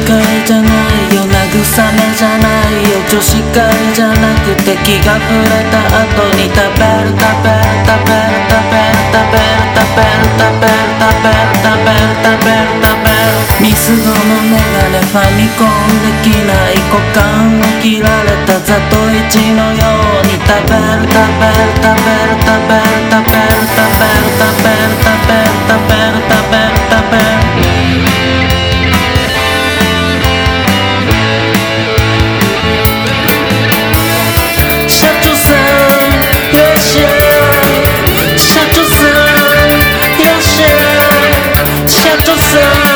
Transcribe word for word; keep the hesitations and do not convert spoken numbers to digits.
会じゃないよ、慰めじゃないよ、女子会じゃなくて気が触れた後に食べる食べる食べる食べる食べる食べる食べる食べる食べる食べる食べるミスドのメガネファミコンできない股間を切られたザトイチのように食べる食べる食べる食べる食べる食べる食べる食べる食べる食べる食べる社長さんいらっしゃい、社長さんいらっしゃい、社長さん